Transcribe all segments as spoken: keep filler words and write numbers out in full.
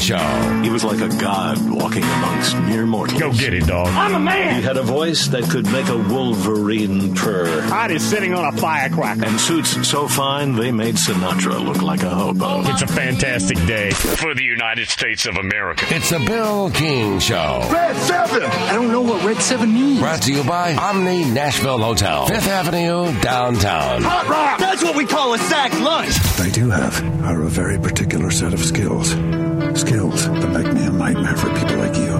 Show. He was like a god walking amongst mere mortals. Go get it, dog. I'm a man. He had a voice that could make a wolverine purr. Hot is sitting on a firecracker. And suits so fine they made Sinatra look like a hobo. It's a fantastic day for the United States of America. It's the Bill King Show. Red seven. I don't know what Red seven means. Brought to you by Omni Nashville Hotel, Fifth Avenue, downtown. Hot rock. That's what we call a sack lunch. What I do have are a very particular set of skills. Skills that make me a nightmare for people like you.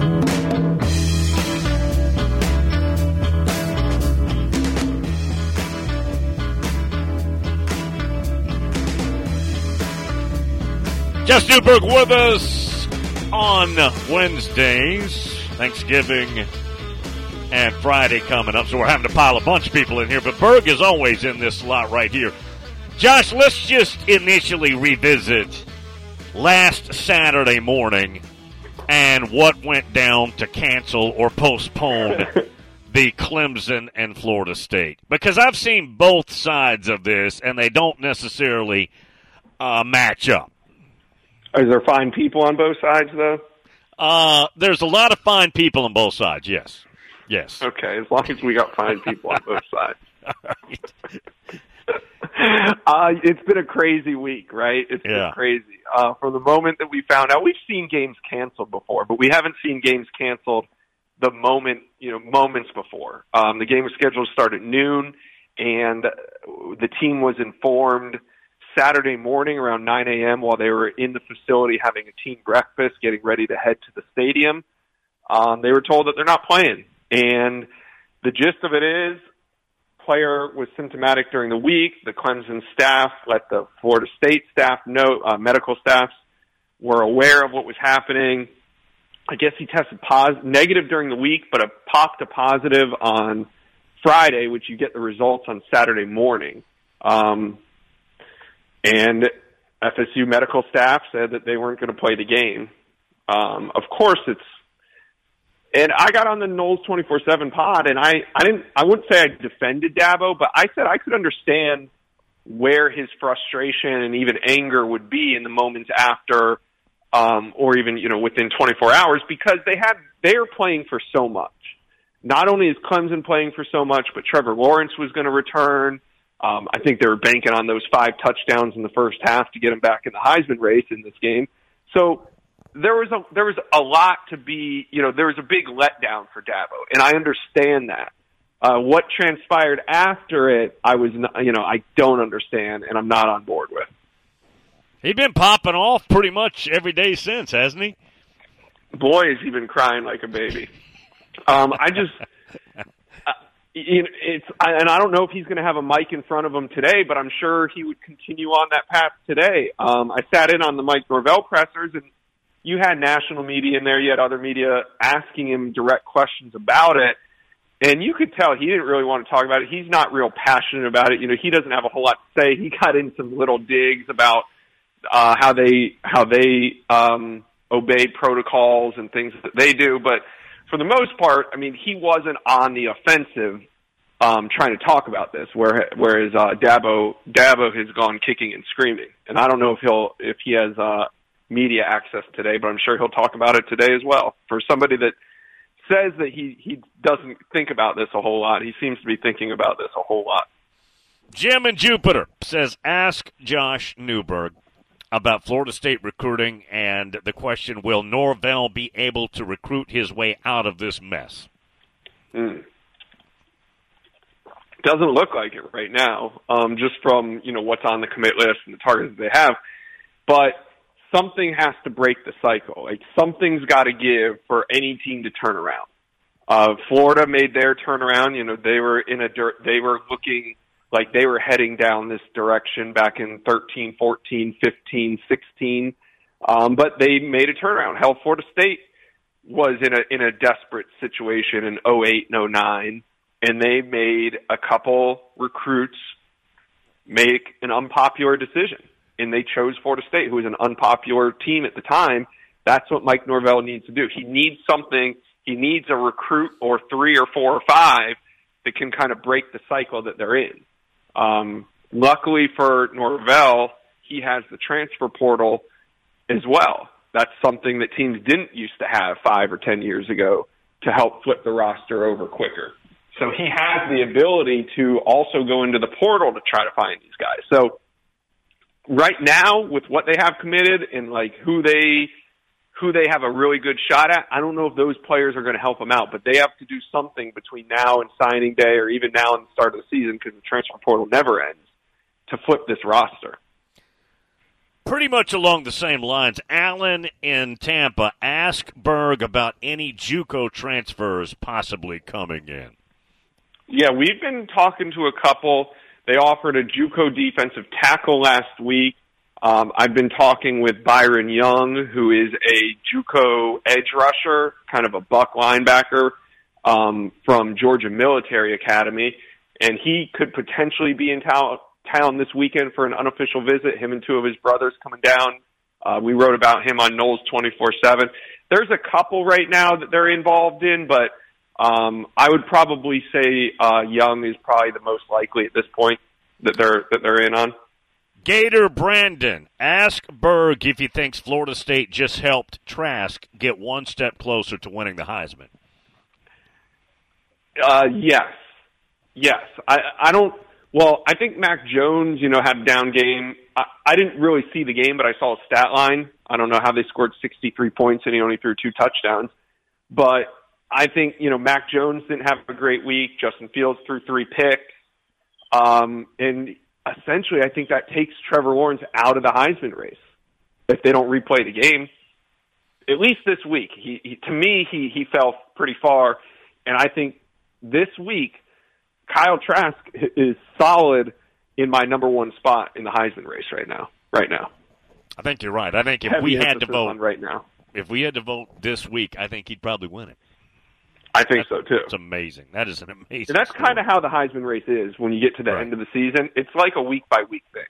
Jess Newberg with us on Wednesdays. Thanksgiving and Friday coming up, so we're having to pile a bunch of people in here, but Berg is always in this slot right here. Josh, let's just initially revisit last Saturday morning and what went down to cancel or postpone the Clemson and Florida State. Because I've seen both sides of this, and they don't necessarily uh, match up. Is there fine people on both sides, though? Uh, there's a lot of fine people on both sides, yes. Yes. Okay, as long as we got fine people on both sides. All right. uh, it's been a crazy week, right? It's yeah. been crazy. Uh, from the moment that we found out, we've seen games canceled before, but we haven't seen games canceled the moment, you know, moments before. Um, the game was scheduled to start at noon, and the team was informed Saturday morning around nine a.m. while they were in the facility having a team breakfast, getting ready to head to the stadium. Um, they were told that they're not playing. And the gist of it is, player was symptomatic during the week. The Clemson staff let the Florida State staff know, uh, medical staffs were aware of what was happening. I guess he tested pos- negative during the week, but it popped a positive on Friday, which you get the results on Saturday morning. Um, and F S U medical staff said that they weren't going to play the game. Um, of course, it's And I got on the Knowles twenty-four seven pod, and I, I didn't, I wouldn't say I defended Dabo, but I said I could understand where his frustration and even anger would be in the moments after, um, or even, you know, within twenty-four hours, because they had, they are playing for so much. Not only is Clemson playing for so much, but Trevor Lawrence was going to return. Um, I think they were banking on those five touchdowns in the first half to get him back in the Heisman race in this game. So, There was a there was a lot to be, you know, there was a big letdown for Dabo, and I understand that. Uh, what transpired after it, I was, not, you know, I don't understand, and I'm not on board with. He's been popping off pretty much every day since, hasn't he? Boy, has he been crying like a baby. Um, I just, uh, you know, it's, I, and I don't know if he's going to have a mic in front of him today, but I'm sure he would continue on that path today. Um, I sat in on the Mike Norvell pressers, and you had national media in there, you had other media asking him direct questions about it, and you could tell he didn't really want to talk about it. He's not real passionate about it. You know, he doesn't have a whole lot to say. He got in some little digs about uh, how they how they um, obey protocols and things that they do, but for the most part, I mean, he wasn't on the offensive um, trying to talk about this, where, whereas uh, Dabo Dabo has gone kicking and screaming, and I don't know if he'll if he has. Uh, media access today, but I'm sure he'll talk about it today as well. For somebody that says that he, he doesn't think about this a whole lot, he seems to be thinking about this a whole lot. Jim in Jupiter says, ask Josh Newberg about Florida State recruiting and the question, will Norvell be able to recruit his way out of this mess? Mm. Doesn't look like it right now, um, just from, you know, what's on the commit list and the targets they have. But something has to break the cycle. Like, something's got to give for any team to turn around. Uh, Florida made their turnaround. You know, they were in a they were looking like they were heading down this direction back in thirteen, fourteen, fifteen, sixteen. Um, but they made a turnaround. Hell, Florida State was in a in a desperate situation in oh eight and oh nine, and they made a couple recruits make an unpopular decision. And they chose Florida State, who was an unpopular team at the time. That's what Mike Norvell needs to do. He needs something. He needs a recruit or three or four or five that can kind of break the cycle that they're in. Um, luckily for Norvell, he has the transfer portal as well. That's something that teams didn't used to have five or ten years ago to help flip the roster over quicker. So he has the ability to also go into the portal to try to find these guys. So right now, with what they have committed and like who they who they have a really good shot at, I don't know if those players are going to help them out, but they have to do something between now and signing day, or even now and the start of the season, because the transfer portal never ends, to flip this roster. Pretty much along the same lines, Allen in Tampa, ask Berg about any JUCO transfers possibly coming in. Yeah, we've been talking to a couple. They offered a JUCO defensive tackle last week. Um, I've been talking with Byron Young, who is a JUCO edge rusher, kind of a buck linebacker um, from Georgia Military Academy, and he could potentially be in town, town this weekend for an unofficial visit. Him and two of his brothers coming down. Uh, we wrote about him on Knowles twenty-four seven. There's a couple right now that they're involved in, but um, I would probably say uh, Young is probably the most likely at this point that they're that they're in on. Gator Brandon, ask Berg if he thinks Florida State just helped Trask get one step closer to winning the Heisman. Uh, yes. Yes. I, I don't, well, I think Mac Jones, you know, had a down game. I, I didn't really see the game, but I saw a stat line. I don't know how they scored sixty-three points and he only threw two touchdowns. But I think, you know, Mac Jones didn't have a great week. Justin Fields threw three picks. Um, and essentially, I think that takes Trevor Lawrence out of the Heisman race if they don't replay the game. At least this week, he, he to me he he fell pretty far, and I think this week Kyle Trask is solid in my number one spot in the Heisman race right now. Right now, I think you're right. I think if Heavy we had to vote right now, if we had to vote this week, I think he'd probably win it. I think that's, so, too. It's amazing. That is an amazing And that's story. kind of how the Heisman race is when you get to the right. end of the season. It's like a week-by-week thing.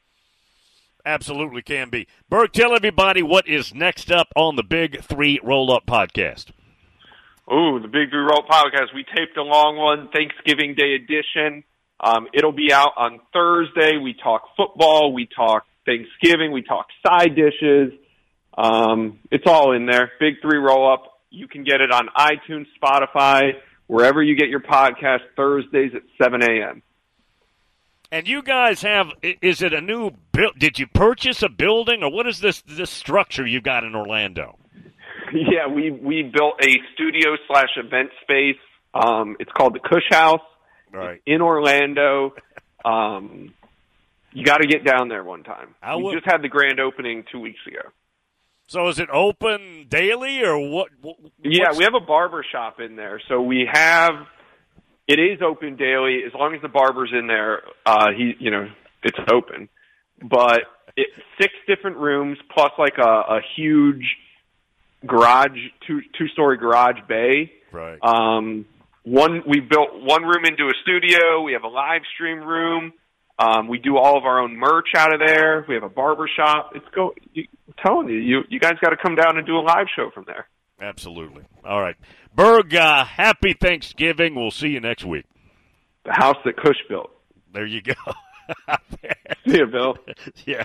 Absolutely can be. Berg, tell everybody what is next up on the Big Three Roll-Up Podcast. Oh, the Big Three Roll-Up Podcast. We taped a long one, Thanksgiving Day edition. Um, it'll be out on Thursday. We talk football. We talk Thanksgiving. We talk side dishes. Um, it's all in there. Big Three Roll-Up. You can get it on iTunes, Spotify, wherever you get your podcast, Thursdays at seven a.m. And you guys have, is it a new, did you purchase a building, or what is this this structure you've got in Orlando? Yeah, we we built a studio slash event space. Um, it's called the Cush House right. in Orlando. Um, you got to get down there one time. I we would, just had the grand opening two weeks ago. So is it open daily or what? Yeah, we have a barber shop in there. So we have, it is open daily as long as the barber's in there. Uh, he, you know, it's open. But it's six different rooms plus like a, a huge garage, two two story garage bay. Right. Um, one we built one room into a studio. We have a live stream room. Um, we do all of our own merch out of there. We have a barber shop. It's go. You, I'm telling you, you, you guys got to come down and do a live show from there. Absolutely. All right, Berg. Uh, happy Thanksgiving. We'll see you next week. The house that Cush built. There you go. See you, Bill. Yeah.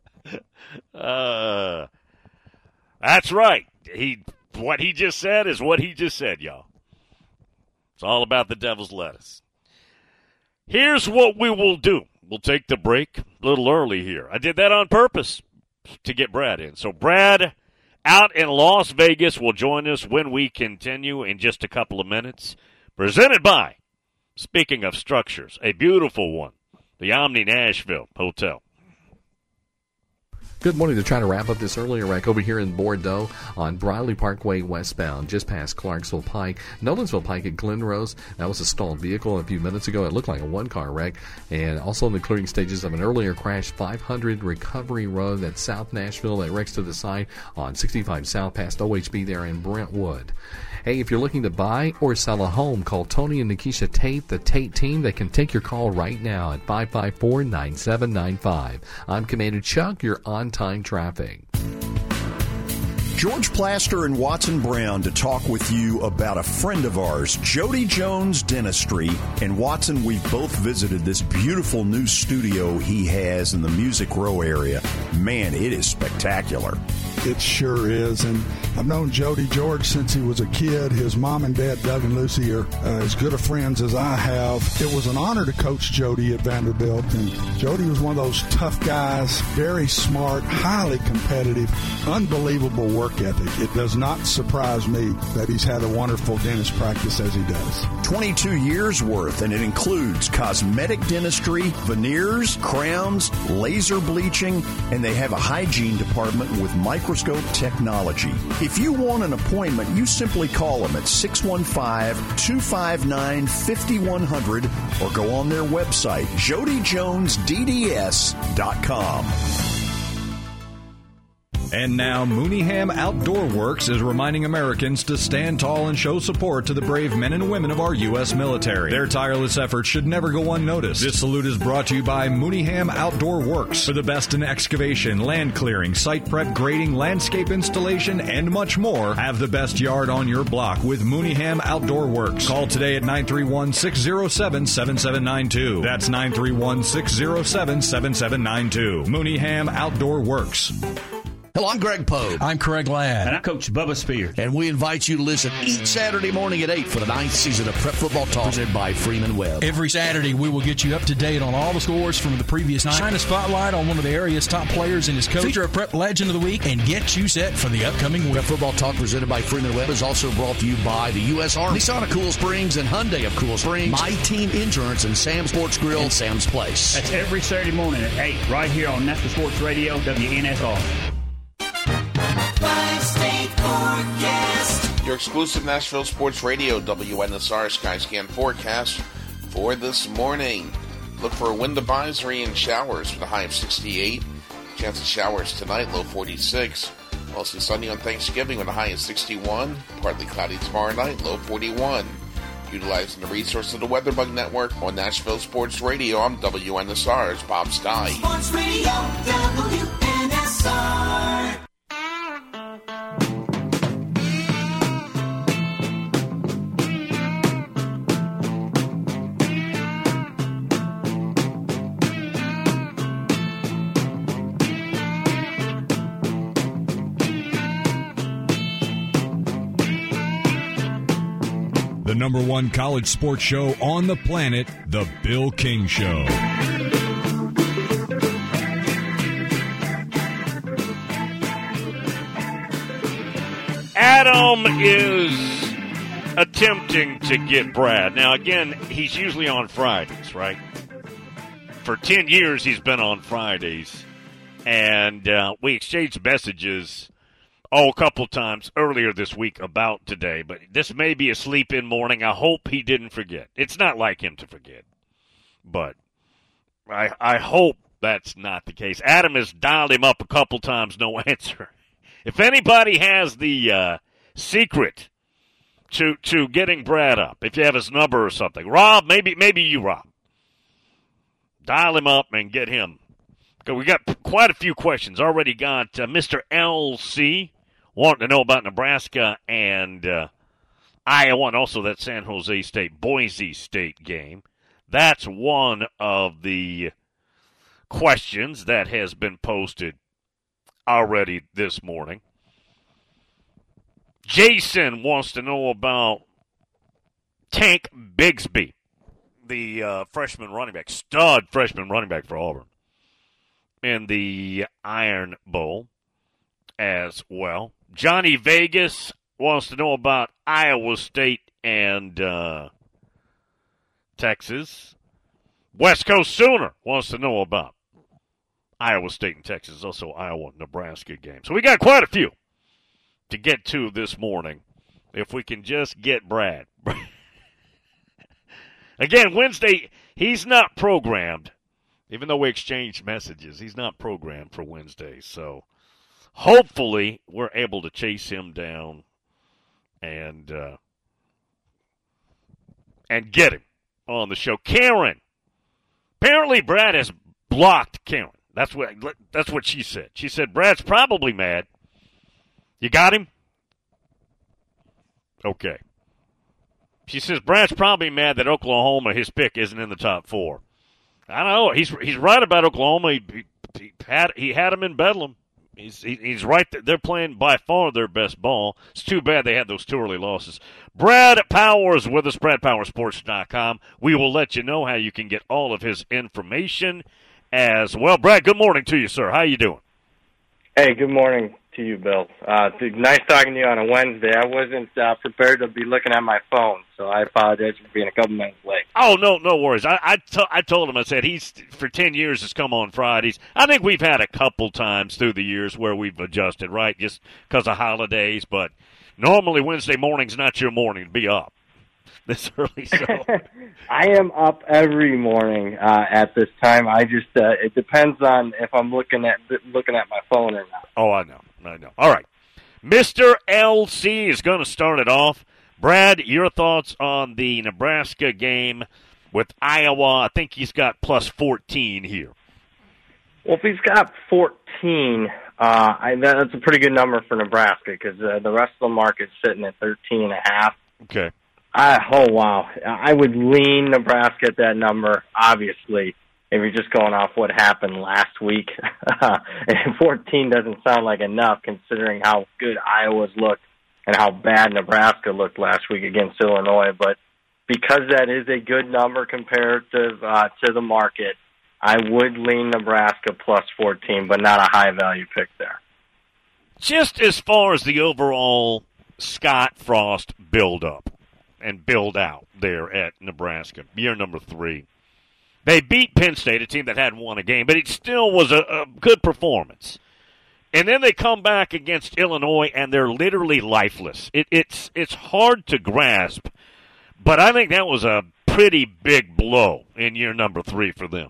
Uh, that's right. He what he just said is what he just said, y'all. It's all about the devil's lettuce. Here's what we will do. We'll take the break a little early here. I did that on purpose to get Brad in. So Brad out in Las Vegas will join us when we continue in just a couple of minutes. Presented by, speaking of structures, a beautiful one, the Omni Nashville Hotel. Good morning. To try to wrap up this earlier wreck over here in Bordeaux on Briley Parkway westbound, just past Clarksville Pike, Nolensville Pike at Glen Rose. That was a stalled vehicle a few minutes ago. It looked like a one-car wreck. And also in the clearing stages of an earlier crash, five hundred Recovery Road, that's South Nashville, that wrecks to the side on sixty-five South past O H B there in Brentwood. Hey, if you're looking to buy or sell a home, call Tony and Nikisha Tate, the Tate team. They can take your call right now at five five four, nine seven nine five. I'm Commander Chuck, your on-time traffic. George Plaster and Watson Brown to talk with you about a friend of ours, Jody Jones Dentistry. And Watson, we've both visited this beautiful new studio he has in the Music Row area. Man, it is spectacular. It sure is, and I've known Jody George since he was a kid. His mom and dad, Doug and Lucy, are uh, as good of friends as I have. It was an honor to coach Jody at Vanderbilt, and Jody was one of those tough guys, very smart, highly competitive, unbelievable work ethic. It does not surprise me that he's had a wonderful dentist practice as he does. twenty-two years worth, and it includes cosmetic dentistry, veneers, crowns, laser bleaching, and they have a hygiene department with microscope technology. If you want an appointment, you simply call them at six one five, two five nine, five one zero zero or go on their website, jody jones d d s dot com. And now, Mooneyham Outdoor Works is reminding Americans to stand tall and show support to the brave men and women of our U S military. Their tireless efforts should never go unnoticed. This salute is brought to you by Mooneyham Outdoor Works. For the best in excavation, land clearing, site prep, grading, landscape installation, and much more, have the best yard on your block with Mooneyham Outdoor Works. Call today at nine three one, six zero seven, seven seven nine two. That's nine three one, six zero seven, seven seven nine two. Mooneyham Outdoor Works. Hello, I'm Greg Poe. I'm Craig Ladd. And I'm Coach Bubba Spear. And we invite you to listen each Saturday morning at eight for the ninth season of Prep Football Talk presented by Freeman Webb. Every Saturday, we will get you up to date on all the scores from the previous night, shine a spotlight on one of the area's top players and his coach, feature a Prep Legend of the Week, and get you set for the upcoming week. Prep Football Talk presented by Freeman Webb is also brought to you by the U S Army, Nissan of Cool Springs and Hyundai of Cool Springs, My Team Insurance, and Sam's Sports Grill and Sam's Place. That's every Saturday morning at eight, right here on Nashville Sports Radio, W N S R. Your exclusive Nashville Sports Radio W N S R Skyscan forecast for this morning. Look for a wind advisory and showers with a high of sixty-eight. Chance of showers tonight, low forty-six. Mostly sunny on Thanksgiving with a high of sixty-one. Partly cloudy tomorrow night, low forty-one. Utilizing the resource of the WeatherBug Network on Nashville Sports Radio, I'm W N S R's Bob Stein. Sports Radio W N S R. The number one college sports show on the planet, The Bill King Show. Adam is attempting to get Brad. Now, again, he's usually on Fridays, right? For ten years, he's been on Fridays. And uh, we exchanged messages Oh, a couple times earlier this week about today, but this may be a sleep-in morning. I hope he didn't forget. It's not like him to forget, but I I hope that's not the case. Adam has dialed him up a couple times, no answer. If anybody has the uh, secret to to getting Brad up, if you have his number or something, Rob, maybe maybe you, Rob, dial him up and get him. We got quite a few questions. Already got uh, Mister L C wanting to know about Nebraska and uh, Iowa, and also that San Jose State, Boise State game. That's one of the questions that has been posted already this morning. Jason wants to know about Tank Bigsby, the uh, freshman running back, stud freshman running back for Auburn, in the Iron Bowl as well. Johnny Vegas wants to know about Iowa State and uh, Texas. West Coast Sooner wants to know about Iowa State and Texas, also Iowa-Nebraska game. So we got quite a few to get to this morning if we can just get Brad. Again, Wednesday, he's not programmed. Even though we exchanged messages, he's not programmed for Wednesday. So hopefully we're able to chase him down and uh, and get him on the show. Karen. Apparently Brad has blocked Karen. That's what that's what she said. She said Brad's probably mad You got him? Okay. She says, Brad's probably mad that Oklahoma, his pick, isn't in the top four. I don't know. He's he's right about Oklahoma. He, he, he had he had him in Bedlam. He's he, he's right. There. They're playing by far their best ball. It's too bad they had those two early losses. Brad Powers with us, brad power sports dot com. We will let you know how you can get all of his information as well. Brad, good morning to you, sir. How you doing? Hey, good morning to you, Bill. Uh, nice talking to you on a Wednesday. I wasn't uh, prepared to be looking at my phone, so I apologize for being a couple minutes late. Oh, no, no worries. I I, t- I told him, I said, he's for ten years has come on Fridays. I think we've had a couple times through the years where we've adjusted, right, just because of holidays, but normally Wednesday morning's not your morning to be up this early. So I am up every morning uh, at this time. I just uh, it depends on if I'm looking at looking at my phone or not. Oh, I know, I know. All right, Mister L C is going to start it off. Brad, your thoughts on the Nebraska game with Iowa? I think he's got plus fourteen here. Well, if he's got fourteen, uh, I, that's a pretty good number for Nebraska because uh, the rest of the market's sitting at thirteen and a half. Okay. Uh, oh, wow. I would lean Nebraska at that number, obviously, if you're just going off what happened last week. And fourteen doesn't sound like enough considering how good Iowa's looked and how bad Nebraska looked last week against Illinois. But because that is a good number compared to, uh, to the market, I would lean Nebraska plus fourteen, but not a high-value pick there. Just as far as the overall Scott Frost build-up and build out there at Nebraska, year number three. They beat Penn State, a team that hadn't won a game, but it still was a, a good performance. And then they come back against Illinois, and they're literally lifeless. It, it's it's hard to grasp, but I think that was a pretty big blow in year number three for them.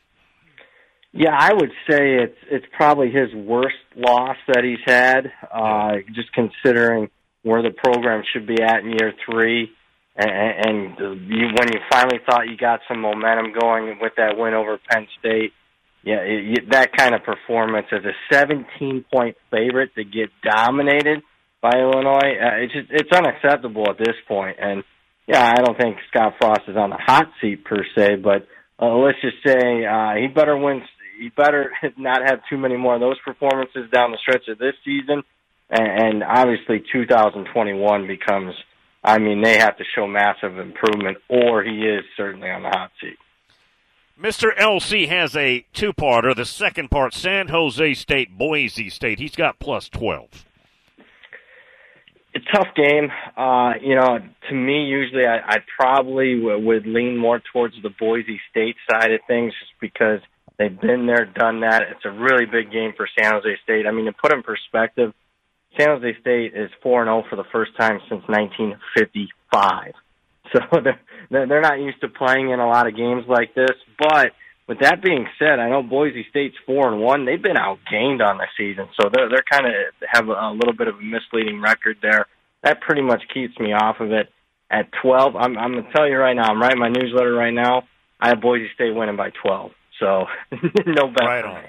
Yeah, I would say it's it's probably his worst loss that he's had, uh, just considering where the program should be at in year three. And, and you, when you finally thought you got some momentum going with that win over Penn State, yeah, it, that kind of performance as a seventeen-point favorite to get dominated by Illinois, uh, it's just, it's unacceptable at this point. And, yeah, I don't think Scott Frost is on the hot seat per se, but uh, let's just say uh, he better win. He better not have too many more of those performances down the stretch of this season. And obviously two thousand twenty-one becomes, I mean, they have to show massive improvement, or he is certainly on the hot seat. Mister L C has a two-parter. The second part, San Jose State, Boise State. He's got plus twelve. A tough game. Uh, you know, to me, usually I, I probably w- would lean more towards the Boise State side of things just because they've been there, done that. It's a really big game for San Jose State. I mean, to put in perspective, San Jose State is four and oh for the first time since nineteen fifty-five. So they're, they're not used to playing in a lot of games like this. But with that being said, I know Boise State's four and one. They've been outgained on the season, so they're, they're kind of have a little bit of a misleading record there. That pretty much keeps me off of it. At twelve, I'm, I'm going to tell you right now, I'm writing my newsletter right now, I have Boise State winning by twelve. So no bet. Right on it.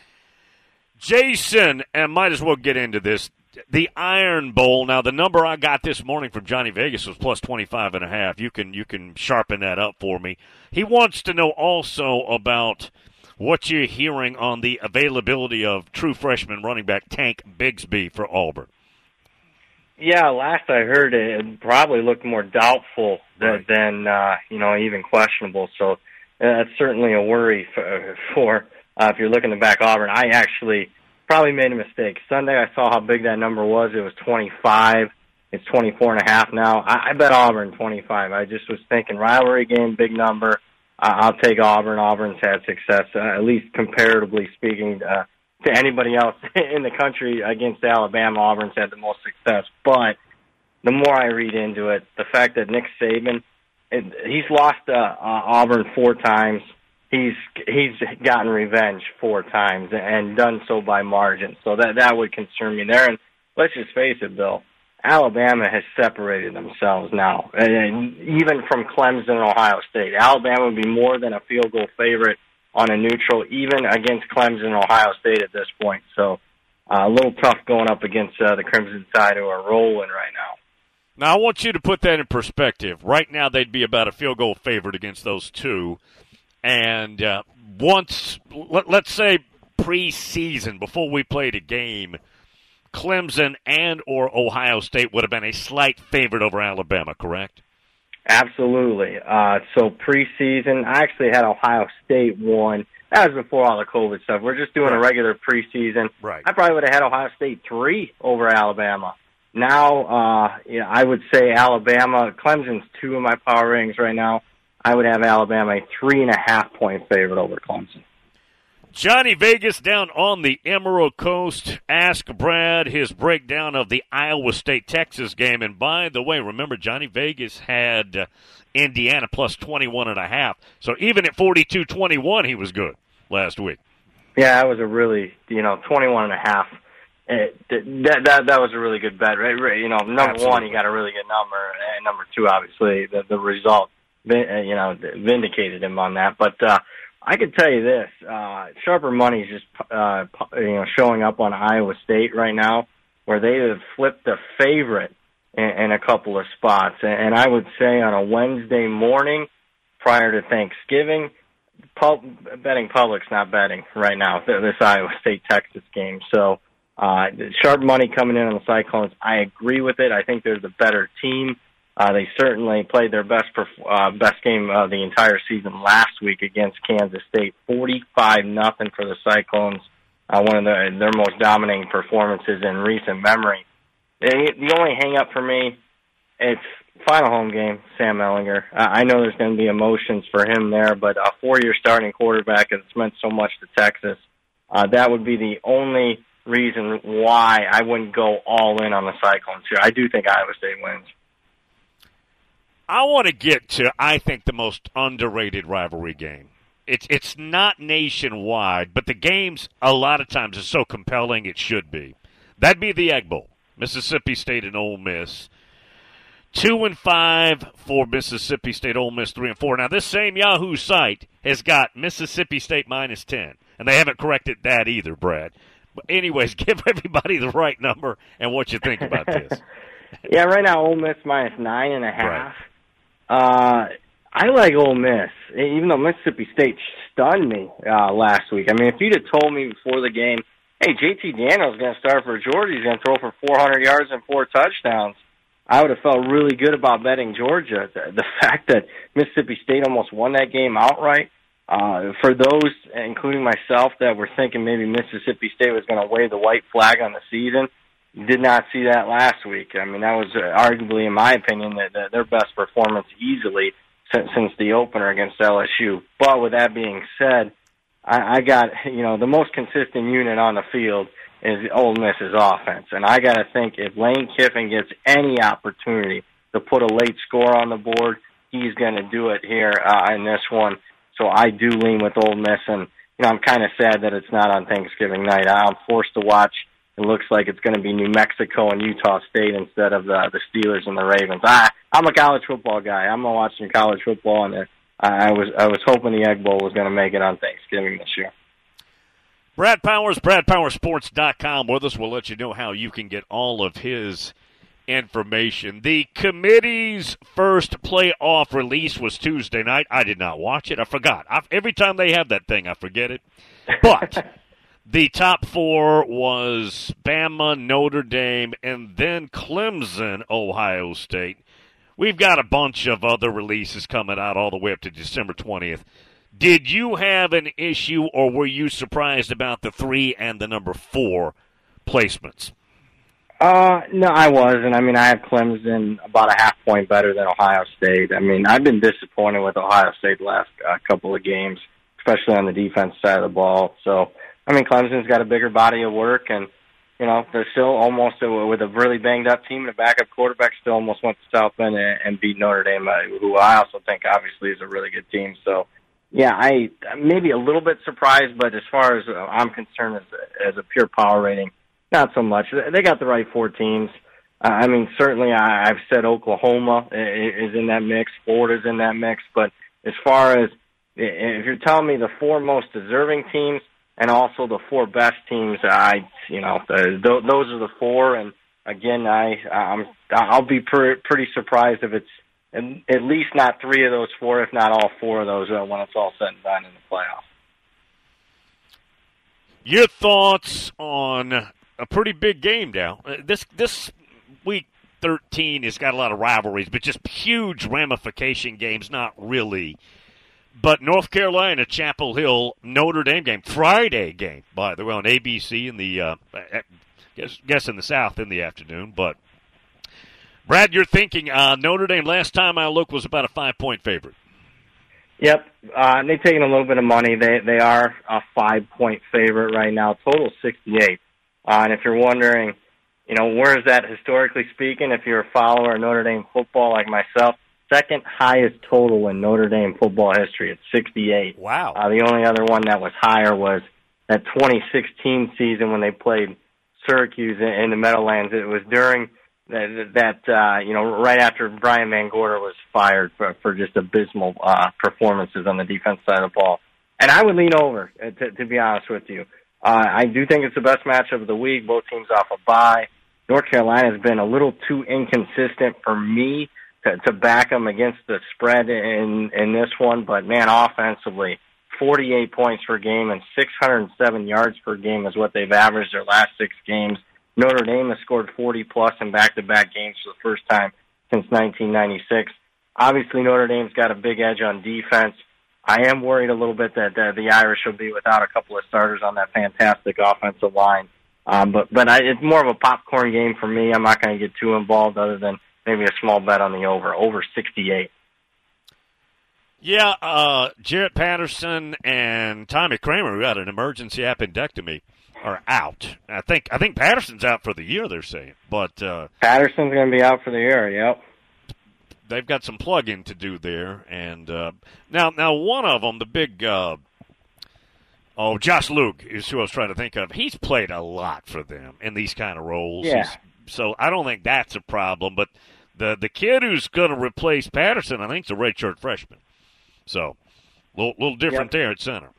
Jason, and might as well get into this. The Iron Bowl. Now, the number I got this morning from Johnny Vegas was plus twenty-five and a half. You can you can sharpen that up for me. He wants to know also about what you're hearing on the availability of true freshman running back Tank Bigsby for Auburn. Yeah, last I heard it probably looked more doubtful than, right. than uh, you know, even questionable. So uh, that's certainly a worry for, for uh, if you're looking to back Auburn. I actually probably made a mistake. Sunday I saw how big that number was. It was twenty-five. It's twenty-four and a half now. I, I bet Auburn twenty-five. I just was thinking rivalry game, big number. Uh, I'll take Auburn. Auburn's had success, uh, at least comparatively speaking, uh, to anybody else in the country against Alabama. Auburn's had the most success. But the more I read into it, the fact that Nick Saban, it, he's lost uh, uh, Auburn four times. He's he's gotten revenge four times and done so by margin. So that that would concern me there. And let's just face it, Bill, Alabama has separated themselves now, and even from Clemson and Ohio State. Alabama would be more than a field goal favorite on a neutral, even against Clemson and Ohio State at this point. So uh, a little tough going up against uh, the Crimson Tide, who are rolling right now. Now, I want you to put that in perspective. Right now, they'd be about a field goal favorite against those two. And uh, once, let, let's say preseason, before we played a game, Clemson and or Ohio State would have been a slight favorite over Alabama, correct? Absolutely. Uh, so preseason, I actually had Ohio State one. That was before all the COVID stuff. We're just doing right. a regular preseason. Right. I probably would have had Ohio State three over Alabama. Now, uh, yeah, I would say Alabama. Clemson's two in my power ratings right now. I would have Alabama a three and a half point favorite over Clemson. Johnny Vegas down on the Emerald Coast. Ask Brad his breakdown of the Iowa State-Texas game. And by the way, remember, Johnny Vegas had uh, Indiana plus twenty-one and a half. So even at forty-two twenty-one, he was good last week. Yeah, that was a really, you know, twenty-one and a half. It, that, that that was a really good bet, right? You know, number Absolutely. one, you got a really good number, and number two, obviously, the, the result, you know, vindicated him on that. But uh, I could tell you this: uh, sharper money is just uh, you know showing up on Iowa State right now, where they have flipped the favorite in, in a couple of spots. And I would say on a Wednesday morning prior to Thanksgiving, pub, betting public's not betting right now. This Iowa State Texas game, so. Uh, sharp money coming in on the Cyclones. I agree with it. I think they're the better team. Uh, they certainly played their best perf- uh, best game of the entire season last week against Kansas State, forty-five nothing for the Cyclones. Uh, one of the, their most dominating performances in recent memory. The, the only hang-up for me, it's final home game, Sam Ehlinger. Uh, I know there's going to be emotions for him there, but a four-year starting quarterback that's meant so much to Texas, uh, that would be the only reason why I wouldn't go all in on the Cyclones here. I do think Iowa State wins. I want to get to, I think, the most underrated rivalry game. It's it's not nationwide, but the games a lot of times are so compelling it should be. That'd be the Egg Bowl, Mississippi State and Ole Miss. Two and five for Mississippi State, Ole Miss three and four. Now this same Yahoo site has got Mississippi State minus ten, and they haven't corrected that either, Brad. But anyways, give everybody the right number and what you think about this. Yeah, right now Ole Miss minus nine and a half. Right. Uh, I like Ole Miss, even though Mississippi State stunned me uh, last week. I mean, if you'd have told me before the game, hey, J T Daniels going to start for Georgia, he's going to throw for four hundred yards and four touchdowns, I would have felt really good about betting Georgia. The, the fact that Mississippi State almost won that game outright, uh, for those, including myself, that were thinking maybe Mississippi State was going to wave the white flag on the season, did not see that last week. I mean, that was uh, arguably, in my opinion, the, the, their best performance easily since, since the opener against L S U. But with that being said, I, I got, you know, the most consistent unit on the field is Ole Miss's offense. And I got to think if Lane Kiffin gets any opportunity to put a late score on the board, he's going to do it here uh, in this one. So I do lean with Ole Miss, and you know I'm kind of sad that it's not on Thanksgiving night. I'm forced to watch. It looks like it's going to be New Mexico and Utah State instead of the the Steelers and the Ravens. I I'm a college football guy. I'm gonna watch some college football, and I was I was hoping the Egg Bowl was going to make it on Thanksgiving this year. Brad Powers, Brad Powers Sports dot com with us. We'll let you know how you can get all of his information. The committee's first playoff release was Tuesday night. I did not watch it. I forgot. I, every time they have that thing, I forget it. But the top four was Bama, Notre Dame, and then Clemson, Ohio State. We've got a bunch of other releases coming out all the way up to December twentieth. Did you have an issue, or were you surprised about the three and the number four placements? Uh, no, I wasn't. I mean, I have Clemson about a half point better than Ohio State. I mean, I've been disappointed with Ohio State the last uh, couple of games, especially on the defense side of the ball. So, I mean, Clemson's got a bigger body of work, and, you know, they're still almost, uh, with a really banged-up team and a backup quarterback, still almost went to South Bend and, and beat Notre Dame, uh, who I also think obviously is a really good team. So, yeah, I maybe a little bit surprised, but as far as uh, I'm concerned as, as a pure power rating, not so much. They got the right four teams. Uh, I mean, certainly I, I've said Oklahoma is in that mix, Florida's in that mix, but as far as if you're telling me the four most deserving teams, and also the four best teams. I, you know, the, th- those are the four. And again, I, I'm, I'll be pre- pretty surprised if it's at least not three of those four, if not all four of those, uh, when it's all said and done in the playoffs. Your thoughts on a pretty big game now? Uh, this this week thirteen has got a lot of rivalries, but just huge ramification games, not really. But North Carolina, Chapel Hill, Notre Dame game, Friday game, by the way, on A B C in the, uh, guess, guess in the South in the afternoon. But, Brad, you're thinking uh, Notre Dame, last time I looked, was about a five-point favorite. Yep, uh, they've taken a little bit of money. They they are a five-point favorite right now, total sixty-eight. Uh, and if you're wondering, you know, where is that historically speaking, if you're a follower of Notre Dame football like myself, second highest total in Notre Dame football history at sixty-eight. Wow. Uh, the only other one that was higher was that twenty sixteen season when they played Syracuse in, in the Meadowlands. It was during that, that uh, you know, right after Brian Van Gorder was fired for, for just abysmal uh, performances on the defense side of the ball. And I would lean over, uh, to, to be honest with you. Uh, I do think it's the best matchup of the week. Both teams off a bye. North Carolina has been a little too inconsistent for me to, to back them against the spread in in this one. But, man, offensively, forty-eight points per game and six hundred seven yards per game is what they've averaged their last six games. Notre Dame has scored forty-plus in back-to-back games for the first time since nineteen ninety-six. Obviously, Notre Dame's got a big edge on defense. I am worried a little bit that uh, the Irish will be without a couple of starters on that fantastic offensive line. Um, but but I, it's more of a popcorn game for me. I'm not going to get too involved other than maybe a small bet on the over, over sixty-eight. Yeah, uh, Jarrett Patterson and Tommy Kramer, who had an emergency appendectomy, are out. I think I think Patterson's out for the year, they're saying. But uh, Patterson's going to be out for the year, yep. They've got some plug-in to do there. And uh, now, now one of them, the big, uh, oh, Josh Luke is who I was trying to think of. He's played a lot for them in these kind of roles. Yeah. He's, so I don't think that's a problem. But the, the kid who's going to replace Patterson, I think, is a redshirt freshman. So a little, little different yep. there at center.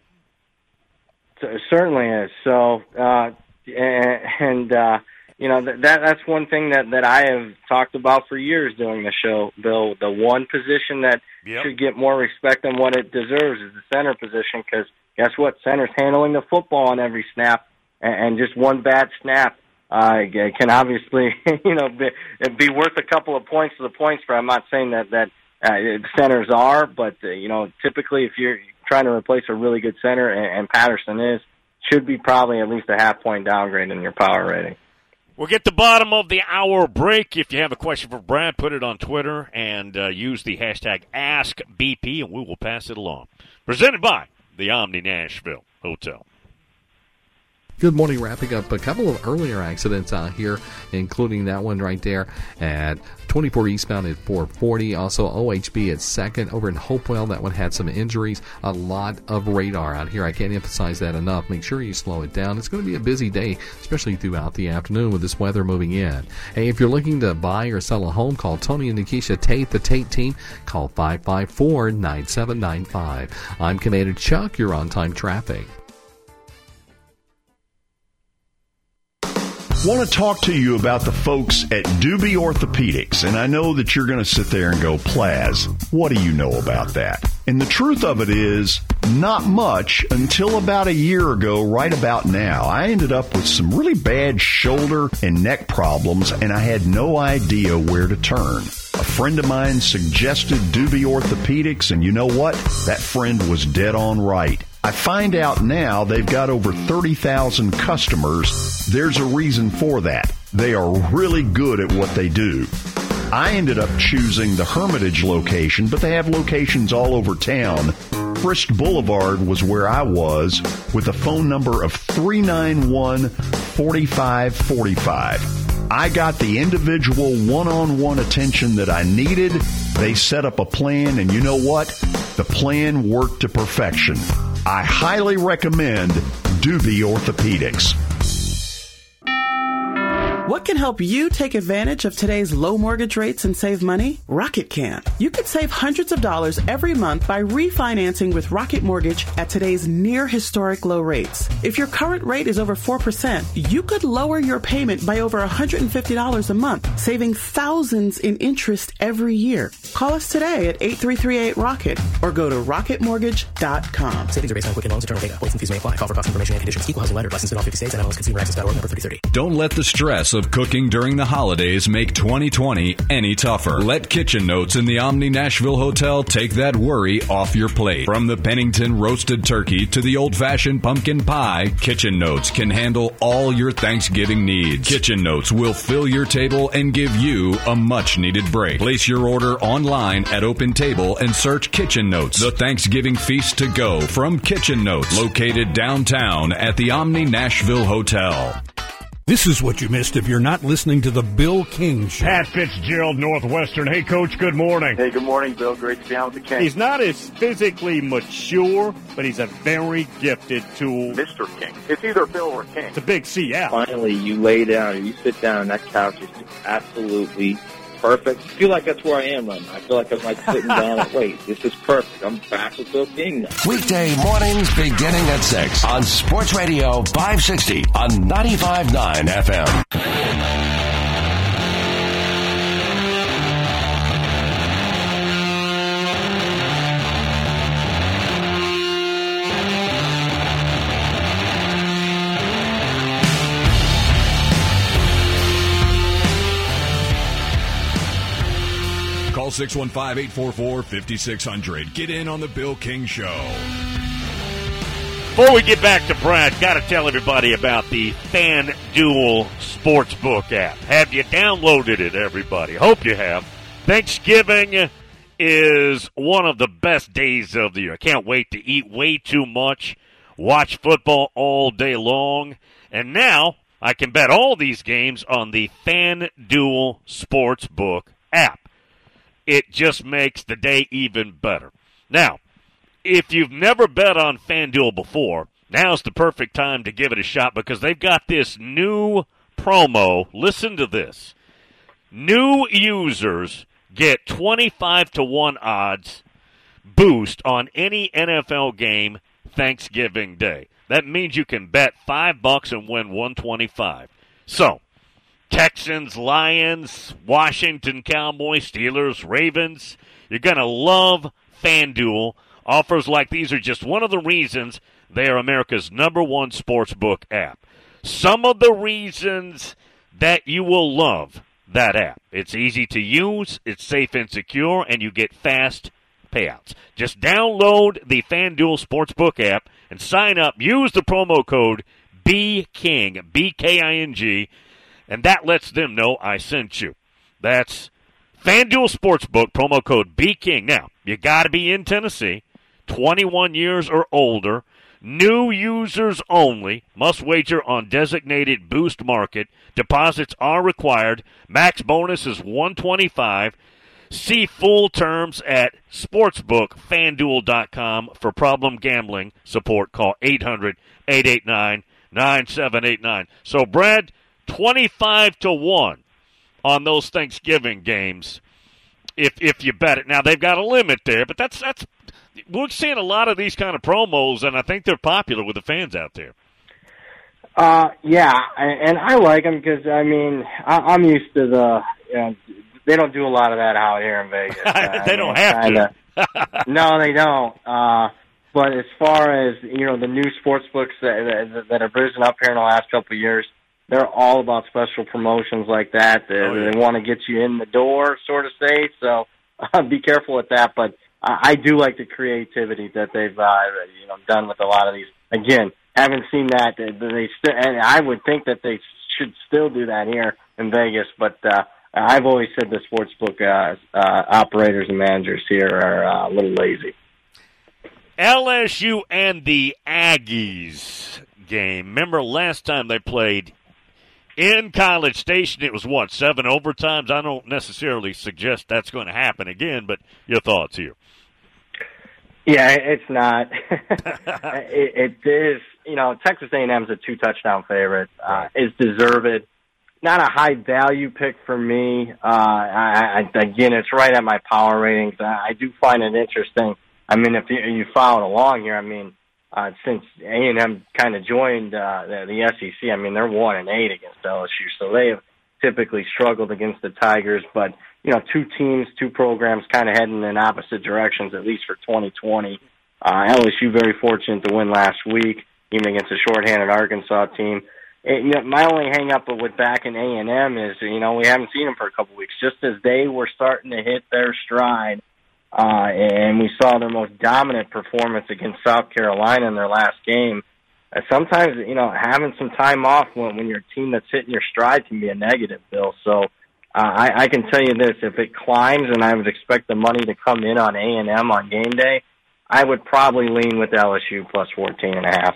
It certainly is. So, uh, and, uh, you know, that that's one thing that, that I have talked about for years doing the show, Bill. The one position that yep. should get more respect than what it deserves is the center position, because guess what? Center's handling the football on every snap, and, and just one bad snap uh, can obviously, you know, be, be worth a couple of points to the points for. I'm not saying that, that uh, centers are, but, uh, you know, typically if you're trying to replace a really good center, and, and Patterson is, should be probably at least a half point downgrade in your power rating. We'll get the bottom of the hour break. If you have a question for Brad, put it on Twitter and uh, use the hashtag AskBP, and we will pass it along. Presented by the Omni Nashville Hotel. Good morning. Wrapping up a couple of earlier accidents out here, including that one right there at twenty-four eastbound at four forty. Also, O H B at second over in Hopewell. That one had some injuries. A lot of radar out here. I can't emphasize that enough. Make sure you slow it down. It's going to be a busy day, especially throughout the afternoon with this weather moving in. Hey, if you're looking to buy or sell a home, call Tony and Nikisha Tate, the Tate team. Call five five four, nine seven nine five. I'm Commander Chuck. You're on time traffic. Want to talk to you about the folks at Doobie Orthopedics, and I know that you're going to sit there and go, Plaz, what do you know about that? And the truth of it is, not much until about a year ago, right about now. I ended up with some really bad shoulder and neck problems, and I had no idea where to turn. A friend of mine suggested Doobie Orthopedics, and you know what? That friend was dead on right. I find out now they've got over thirty thousand customers. There's a reason for that. They are really good at what they do. I ended up choosing the Hermitage location, but they have locations all over town. Frisk Boulevard was where I was, with a phone number of three nine one, four five four five. I got the individual one-on-one attention that I needed. They set up a plan, and you know what? The plan worked to perfection. I highly recommend Doobie Orthopedics. What can help you take advantage of today's low mortgage rates and save money? Rocket can. You could save hundreds of dollars every month by refinancing with Rocket Mortgage at today's near historic low rates. If your current rate is over four percent, you could lower your payment by over one hundred fifty dollars a month, saving thousands in interest every year. Call us today at eight three three eight ROCKET or go to rocket mortgage dot com. Savings are based on Quicken Loans, internal data. Points and fees may apply. Call for cost information and conditions. Equal housing lender. Licensed in all fifty states and M L S Consumer Access dot org. Number thirty thirty. Don't let the stress of cooking during the holidays make twenty twenty any tougher. Let Kitchen Notes in the Omni Nashville Hotel take that worry off your plate. From the Pennington roasted turkey to the old-fashioned pumpkin pie, Kitchen Notes can handle all your Thanksgiving needs. Kitchen Notes will fill your table and give you a much-needed break. Place your order online at Open Table and search Kitchen Notes, the Thanksgiving feast to go from Kitchen Notes, located downtown at the Omni Nashville Hotel. This is what you missed if you're not listening to the Bill King Show. Pat Fitzgerald, Northwestern. Hey, Coach, good morning. Hey, good morning, Bill. Great to be on with the King. He's not as physically mature, but he's a very gifted tool. Mister King. It's either Bill or King. It's a big C F. Finally, you lay down and you sit down, and that couch is just absolutely perfect. I feel like that's where I am right now. I feel like I'm like sitting down and wait, this is perfect. I'm back with Bill King now. Weekday mornings beginning at six on Sports Radio five sixty on ninety-five point nine F M. Call six one five, eight four four, five six zero zero. Get in on the Bill King Show. Before we get back to Brad, got to tell everybody about the FanDuel Sportsbook app. Have you downloaded it, everybody? Hope you have. Thanksgiving is one of the best days of the year. I can't wait to eat way too much, watch football all day long, and now I can bet all these games on the FanDuel Sportsbook app. It just makes the day even better. Now, if you've never bet on FanDuel before, now's the perfect time to give it a shot because they've got this new promo. Listen to this. New users get twenty-five to one odds boost on any N F L game Thanksgiving Day. That means you can bet five bucks and win one twenty-five. So, Texans, Lions, Washington Cowboys, Steelers, Ravens. You're going to love FanDuel. Offers like these are just one of the reasons they are America's number one sportsbook app. Some of the reasons that you will love that app. It's easy to use, it's safe and secure, and you get fast payouts. Just download the FanDuel Sportsbook app and sign up. Use the promo code BKING, B K I N G, and that lets them know I sent you. That's FanDuel Sportsbook, promo code BKING. Now, you got to be in Tennessee, twenty-one years or older, new users only, must wager on designated boost market. Deposits are required. Max bonus is one twenty-five. See full terms at sportsbook fanduel dot com. For problem gambling support, call eight hundred, eight eight nine, nine seven eight nine. So, Brad, twenty-five to one on those Thanksgiving games if if you bet it. Now, they've got a limit there, but that's that's we're seeing a lot of these kind of promos, and I think they're popular with the fans out there. Uh, yeah, and I like them because, I mean, I'm used to the, you know, they don't do a lot of that out here in Vegas. They I don't mean, have kinda, to. No, they don't. Uh, but as far as, you know, the new sports books that, that, that have risen up here in the last couple of years, they're all about special promotions like that. They, oh, yeah. they want to get you in the door, sort of say, so uh, be careful with that. But uh, I do like the creativity that they've uh, you know done with a lot of these. Again, haven't seen that. They, they st- and I would think that they should still do that here in Vegas, but uh, I've always said the sportsbook uh, uh, operators and managers here are uh, a little lazy. L S U and the Aggies game. Remember last time they played in College Station, it was, what, seven overtimes? I don't necessarily suggest that's going to happen again, but your thoughts here. Yeah, it's not. it, it is, you know, Texas A and M's a two-touchdown favorite. Uh, it's deserved. not a high value pick for me. Uh, I, I, again, it's right at my power ratings. I, I do find it interesting. I mean, if you, you followed along here, I mean, uh, since A and M kind of joined uh, the, the S E C, I mean, they're one and eight against L S U, so they have typically struggled against the Tigers. But you know, two teams, two programs, kind of heading in opposite directions, at least for twenty twenty. Uh, L S U very fortunate to win last week, even against a shorthanded Arkansas team. It, you know, my only hang-up with back in A and M is, you know, we haven't seen them for a couple weeks. Just as they were starting to hit their stride, uh, and we saw their most dominant performance against South Carolina in their last game, uh, sometimes, you know, having some time off when, when you're a team that's hitting your stride can be a negative, Bill. So uh, I, I can tell you this, if it climbs, and I would expect the money to come in on A and M on game day, I would probably lean with L S U plus fourteen and a half.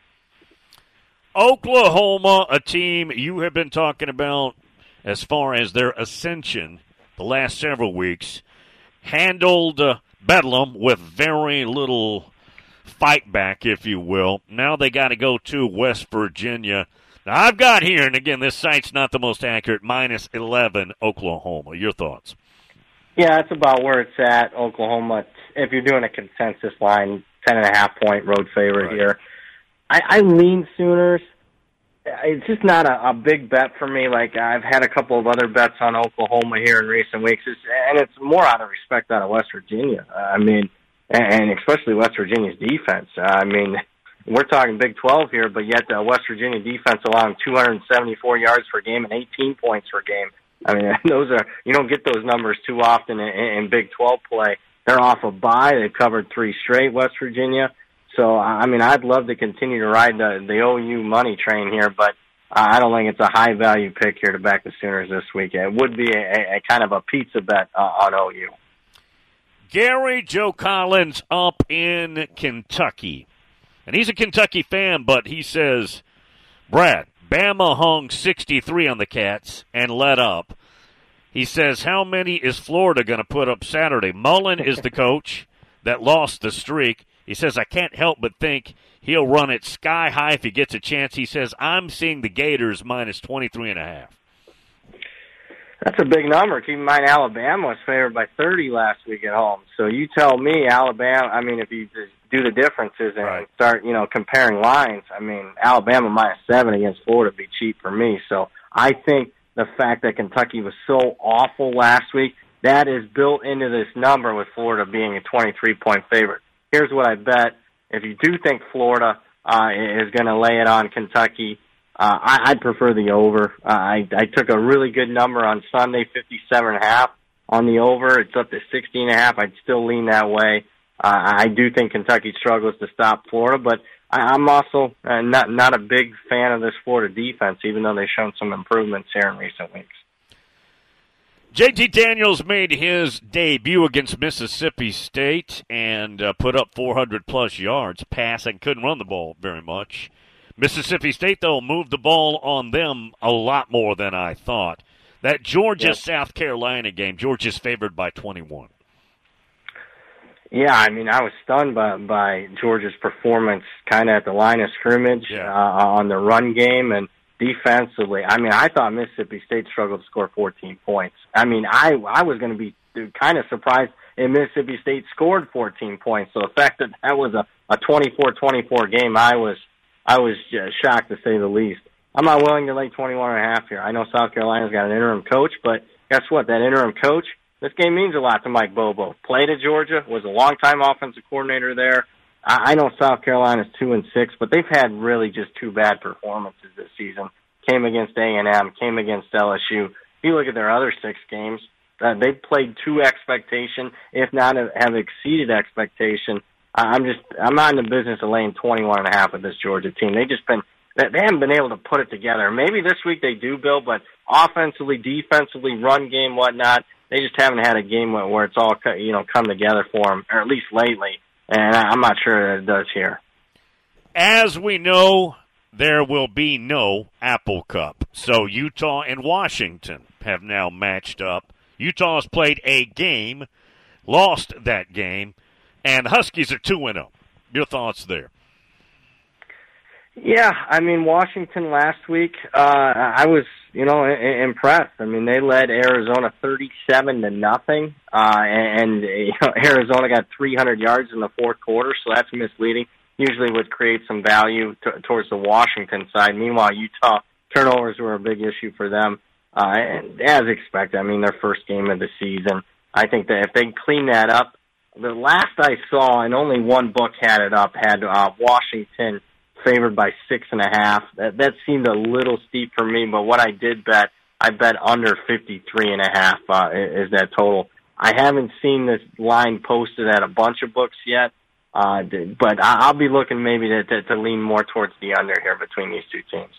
Oklahoma, a team you have been talking about as far as their ascension the last several weeks, handled uh, Bedlam with very little fight back, if you will. Now they got to go to West Virginia. Now I've got here, and again, this site's not the most accurate, minus eleven Oklahoma. Your thoughts? Yeah, that's about where it's at, Oklahoma. If you're doing a consensus line, ten and a half point road favorite right here. I, I lean Sooners. It's just not a, a big bet for me. Like, I've had a couple of other bets on Oklahoma here in recent weeks, it's, and it's more out of respect out of West Virginia. I mean, and especially West Virginia's defense. I mean, we're talking Big twelve here, but yet the West Virginia defense allowing two hundred seventy-four yards per game and eighteen points per game. I mean, those are, you don't get those numbers too often in, in Big twelve play. They're off a bye. They've covered three straight, West Virginia. So, I mean, I'd love to continue to ride the, the O U money train here, but uh, I don't think it's a high-value pick here to back the Sooners this week. It would be a, a kind of a pizza bet uh, on O U. Gary Joe Collins up in Kentucky. And he's a Kentucky fan, but he says, Brad, Bama hung sixty-three on the Cats and let up. He says, how many is Florida going to put up Saturday? Mullen is the coach that lost the streak. He says, I can't help but think he'll run it sky high if he gets a chance. He says, I'm seeing the Gators minus twenty-three and a half. That's a big number. Keep in mind, Alabama was favored by thirty last week at home. So you tell me, Alabama, I mean, if you just do the differences and right. start, you know, comparing lines, I mean, Alabama minus seven against Florida would be cheap for me. So I think the fact that Kentucky was so awful last week, that is built into this number with Florida being a twenty-three point favorite. Here's what I bet. If you do think Florida uh, is going to lay it on Kentucky, uh, I, I'd prefer the over. Uh, I, I took a really good number on Sunday, fifty-seven and a half on the over. It's up to sixteen and a half. I'd still lean that way. Uh, I do think Kentucky struggles to stop Florida, but I, I'm also uh, not not a big fan of this Florida defense, even though they've shown some improvements here in recent weeks. J T Daniels made his debut against Mississippi State and uh, put up four hundred plus yards passing. Couldn't run the ball very much. Mississippi State, though, moved the ball on them a lot more than I thought. That Georgia-South Carolina game, Georgia's favored by twenty-one. Yeah, I mean, I was stunned by, by Georgia's performance kind of at the line of scrimmage yeah. uh, on the run game and defensively. I mean, I thought Mississippi State struggled to score fourteen points. I mean, I I was going to be kind of surprised if Mississippi State scored fourteen points. So the fact that that was a, a twenty-four twenty-four game, I was I was uh, shocked to say the least. I'm not willing to lay twenty-one and a half here. I know South Carolina's got an interim coach, but guess what? That interim coach, this game means a lot to Mike Bobo. Played at Georgia, was a long-time offensive coordinator there. I know South Carolina's two and six, but they've had really just two bad performances this season. Came against A and M, came against L S U. If you look at their other six games, uh, they've played to expectation, if not have exceeded expectation. Uh, I'm just, I'm not in the business of laying twenty-one and a half with this Georgia team. They just been, they haven't been able to put it together. Maybe this week they do, Bill, but offensively, defensively, run game, whatnot, they just haven't had a game where it's all, you know, come together for them, or at least lately. And I'm not sure that it does here. As we know, there will be no Apple Cup. So Utah and Washington have now matched up. Utah has played a game, lost that game, and the Huskies are two and oh. Your thoughts there? Yeah, I mean, Washington last week, uh, I was you know, I- impressed. I mean, they led Arizona thirty-seven to nothing, uh, and, and you know, Arizona got three hundred yards in the fourth quarter, so that's misleading. Usually would create some value t- towards the Washington side. Meanwhile, Utah, turnovers were a big issue for them, uh, and as expected. I mean, their first game of the season. I think that if they clean that up, the last I saw, and only one book had it up, had uh, Washington favored by six and a half. That that seemed a little steep for me, but what I did bet, I bet under fifty-three and a half uh, is that total. I haven't seen this line posted at a bunch of books yet, uh, but I'll be looking maybe to, to, to lean more towards the under here between these two teams.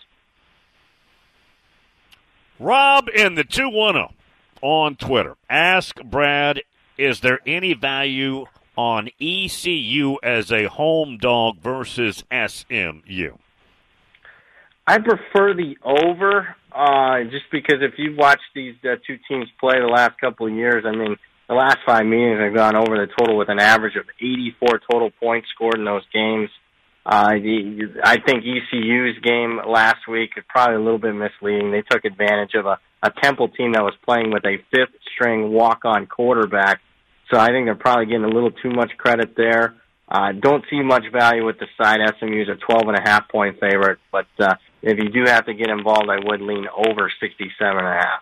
Rob in the two one zero on Twitter. Ask Brad, is there any value on E C U as a home dog versus S M U? I prefer the over, uh, just because if you've watched these uh, two teams play the last couple of years, I mean, the last five meetings have gone over the total with an average of eighty-four total points scored in those games. Uh, the, I think E C U's game last week is probably a little bit misleading. They took advantage of a, a Temple team that was playing with a fifth-string walk-on quarterback, so I think they're probably getting a little too much credit there. Uh, don't see much value with the side. S M U's a twelve and a half point favorite, but uh, if you do have to get involved, I would lean over sixty-seven and a half.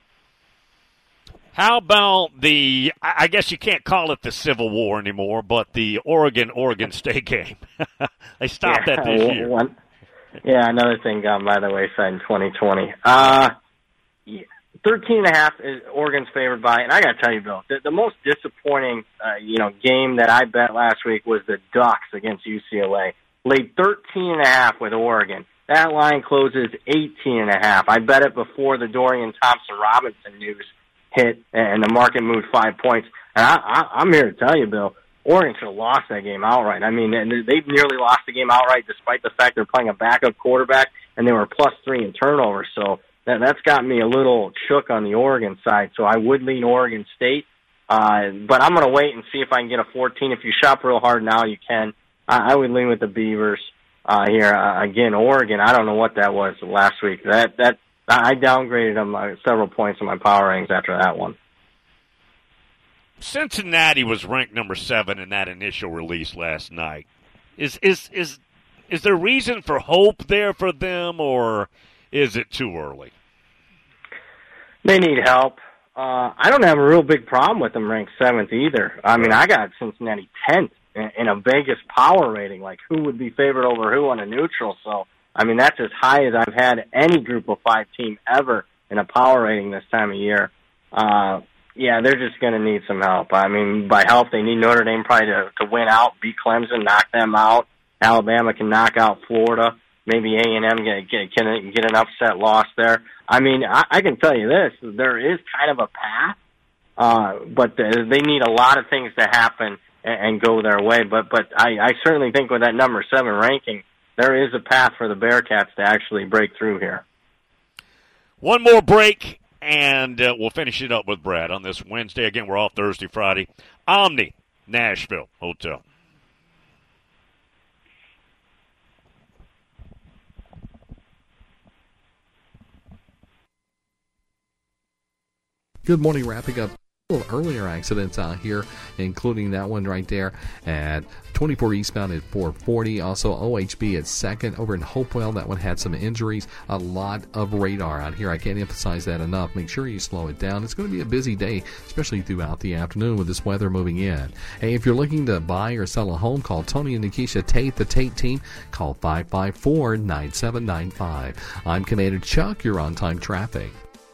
How about the, I guess you can't call it the Civil War anymore, but the Oregon-Oregon State game? They stopped yeah, that this year. One, yeah, another thing gone by the wayside in twenty twenty. Uh, yeah, thirteen and a half is Oregon's favored by, and I got to tell you, Bill, the, the most disappointing, uh, you know, game that I bet last week was the Ducks against U C L A. Laid thirteen and a half with Oregon. That line closes eighteen and a half. I bet it before the Dorian Thompson-Robinson news hit, and the market moved five points. And I, I, I'm here to tell you, Bill, Oregon should have lost that game outright. I mean, they've nearly lost the game outright despite the fact they're playing a backup quarterback, and they were plus three in turnovers. So that, that's got me a little shook on the Oregon side. So I would lean Oregon State. Uh, but I'm going to wait and see if I can get a fourteen. If you shop real hard now, you can. I, I would lean with the Beavers uh, here. Uh, again, Oregon, I don't know what that was last week. That that I downgraded them uh, several points in my power rankings after that one. Cincinnati was ranked number seven in that initial release last night. Is is is is there reason for hope there for them, or is it too early? They need help. Uh, I don't have a real big problem with them ranked seventh either. I mean, I got Cincinnati tenth in, in a Vegas power rating, like who would be favored over who on a neutral. So, I mean, that's as high as I've had any group of five team ever in a power rating this time of year. Uh, yeah, they're just going to need some help. I mean, by help, they need Notre Dame probably to, to win out, beat Clemson, knock them out. Alabama can knock out Florida. Maybe A and M get, get, can get an upset loss there. I mean, I, I can tell you this. There is kind of a path, uh, but the, they need a lot of things to happen and, and go their way. But, but I, I certainly think with that number seven ranking, there is a path for the Bearcats to actually break through here. One more break, and uh, we'll finish it up with Brad on this Wednesday. Again, we're off Thursday, Friday. Omni, Nashville Hotel. Good morning, wrapping up a little earlier accidents out here, including that one right there at twenty-four eastbound at four forty. Also, O H B at second over in Hopewell. That one had some injuries. A lot of radar out here. I can't emphasize that enough. Make sure you slow it down. It's going to be a busy day, especially throughout the afternoon with this weather moving in. Hey, if you're looking to buy or sell a home, call Tony and Nikisha Tate, the Tate team. Call five five four, nine seven nine five. I'm Commander Chuck. You're on time traffic.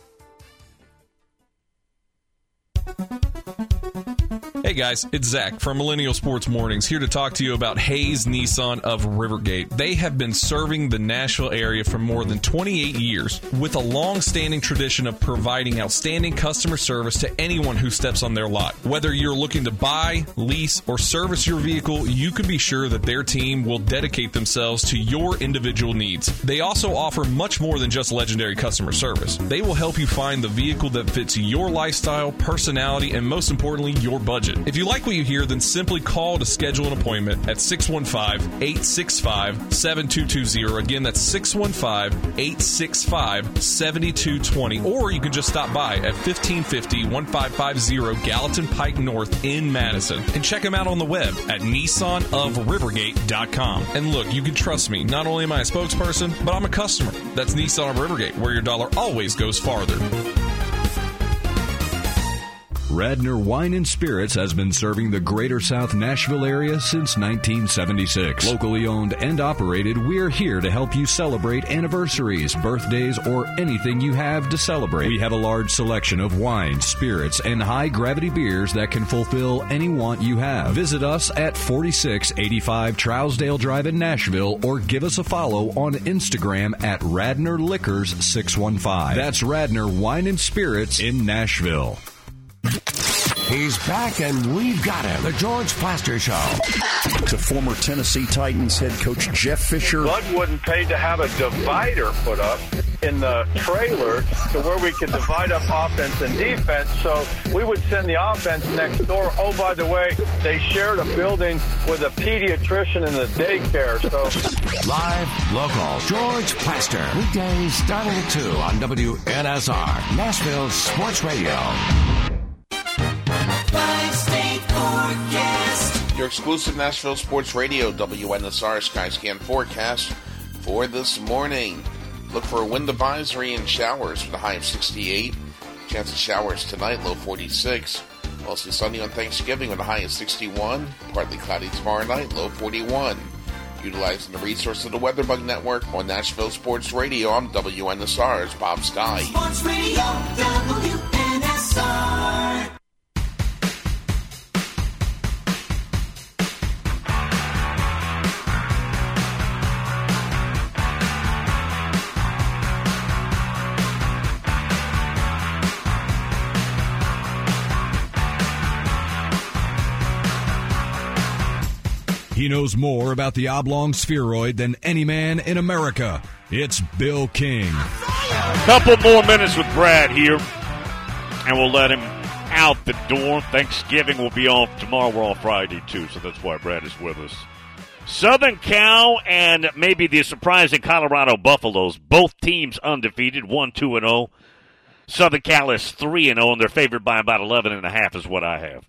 Hey guys, it's Zach from Millennial Sports Mornings here to talk to you about Hayes Nissan of Rivergate. They have been serving the Nashville area for more than twenty-eight years with a long-standing tradition of providing outstanding customer service to anyone who steps on their lot. Whether you're looking to buy, lease, or service your vehicle, you can be sure that their team will dedicate themselves to your individual needs. They also offer much more than just legendary customer service. They will help you find the vehicle that fits your lifestyle, personality, and most importantly, your budget. If you like what you hear, then simply call to schedule an appointment at six one five, eight six five, seven two two zero. Again, that's six one five, eight six five, seven two two zero. Or you can just stop by at fifteen fifty, fifteen fifty Gallatin Pike North in Madison and check them out on the web at nissan of rivergate dot com. And look, you can trust me. Not only am I a spokesperson, but I'm a customer. That's Nissan of Rivergate, where your dollar always goes farther. Radnor Wine and Spirits has been serving the greater South Nashville area since nineteen seventy-six. Locally owned and operated, we're here to help you celebrate anniversaries, birthdays, or anything you have to celebrate. We have a large selection of wines, spirits, and high-gravity beers that can fulfill any want you have. Visit us at forty-six eighty-five Trousdale Drive in Nashville or give us a follow on Instagram at Radnor Liquors six one five. That's Radnor Wine and Spirits in Nashville. He's back, and we've got him. The George Plaster Show. To former Tennessee Titans head coach Jeff Fisher. Bud wouldn't pay to have a divider put up in the trailer to where we could divide up offense and defense. So we would send the offense next door. Oh, by the way, they shared a building with a pediatrician and a daycare. So Live, local, George Plaster. Weekdays starting at two on W N S R, Nashville Sports Radio. Five-state forecast. Your exclusive Nashville Sports Radio W N S R Skyscan forecast for this morning. Look for a wind advisory and showers with a high of sixty-eight. Chance of showers tonight, low forty-six. Mostly sunny on Thanksgiving with a high of sixty-one. Partly cloudy tomorrow night, low forty-one. Utilizing the resource of the WeatherBug Network on Nashville Sports Radio, I'm W N S R's Bob Sky. Sports Radio W N S R. He knows more about the oblong spheroid than any man in America. It's Bill King. Couple more minutes with Brad here, and we'll let him out the door. Thanksgiving will be off tomorrow. We're off Friday, too, so that's why Brad is with us. Southern Cal and maybe the surprising Colorado Buffaloes, both teams undefeated, one two and oh. Southern Cal is three and oh, and they're favored by about eleven and a half is what I have.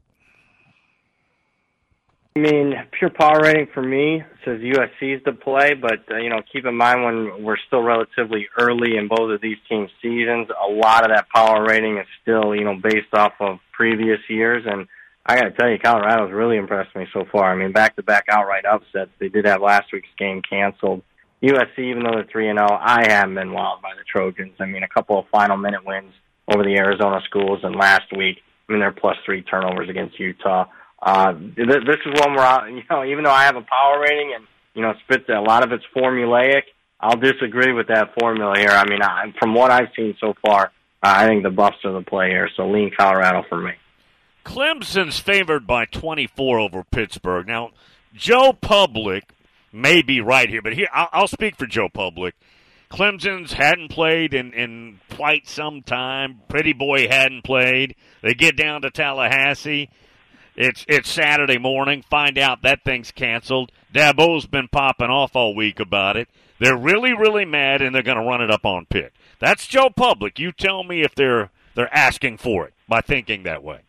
I mean, pure power rating for me says U S C's to play, but, uh, you know, keep in mind when we're still relatively early in both of these teams' seasons, a lot of that power rating is still, you know, based off of previous years. And I got to tell you, Colorado's really impressed me so far. I mean, back-to-back outright upsets. They did have last week's game canceled. U S C, even though they're three and oh, I haven't been wowed by the Trojans. I mean, a couple of final-minute wins over the Arizona schools, and last week, I mean, they're plus three turnovers against Utah. Uh, this is one where, you know, even though I have a power rating and, you know, spit a lot of it's formulaic, I'll disagree with that formula here. I mean, I, from what I've seen so far, uh, I think the Buffs are the play here, so lean Colorado for me. Clemson's favored by twenty-four over Pittsburgh. Now, Joe Public may be right here, but here I'll, I'll speak for Joe Public. Clemson's hadn't played in, in quite some time. Pretty Boy hadn't played. They get down to Tallahassee. It's it's Saturday morning. Find out that thing's canceled. Dabo's been popping off all week about it. They're really, really mad, and they're going to run it up on Pitt. That's Joe Public. You tell me if they're they're asking for it by thinking that way.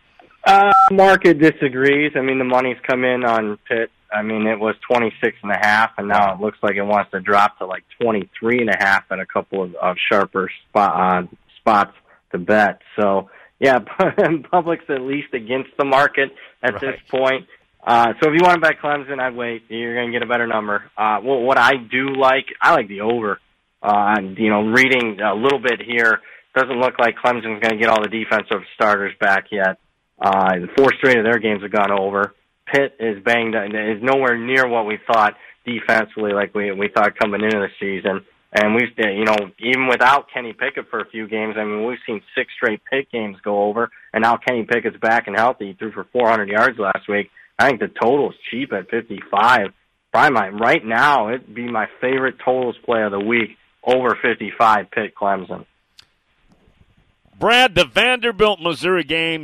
Uh, market disagrees. I mean, the money's come in on Pitt. I mean, it was twenty-six and a half, and now it looks like it wants to drop to like twenty-three and a half at a couple of, of sharper spot, uh, spots to bet. So. Yeah, Public's at least against the market at right. this point. Uh, so if you want to bet Clemson, I'd wait. You're going to get a better number. Uh, well, what I do like, I like the over. Uh, and, you know, reading a little bit here, doesn't look like Clemson's going to get all the defensive starters back yet. Uh, four straight of their games have gone over. Pitt is banged, is nowhere near what we thought defensively, like we we thought coming into the season. And we've, you know, even without Kenny Pickett for a few games, I mean, we've seen six straight Pitt games go over, and now Kenny Pickett's back and healthy. He threw for four hundred yards last week. I think the total's cheap at fifty-five. Probably my, right now, it'd be my favorite totals play of the week, over fifty-five, Pitt Clemson. Brad, the Vanderbilt-Missouri game got